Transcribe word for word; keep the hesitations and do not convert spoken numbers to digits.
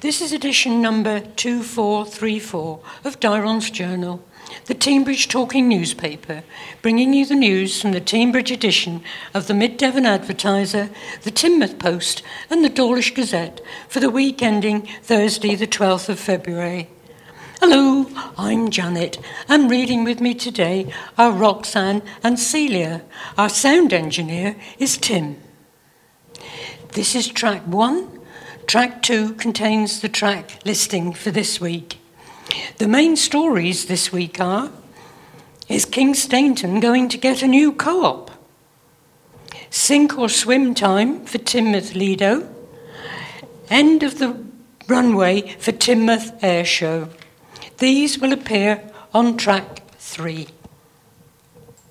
This is edition number two four three four of Dairon's Journal, the Teignbridge talking newspaper, bringing you the news from the Teignbridge edition of the Mid Devon Advertiser, the Teignmouth Post and the Dawlish Gazette for the week ending Thursday the twelfth of February. Hello, I'm Janet, and reading with me today are Roxanne and Celia. Our sound engineer is Tim. This is track one. Track two contains the track listing for this week. The main stories this week are: is King Stainton going to get a new co-op? Sink or swim time for Teignmouth Lido. End of the runway for Teignmouth Air Show. These will appear on track three.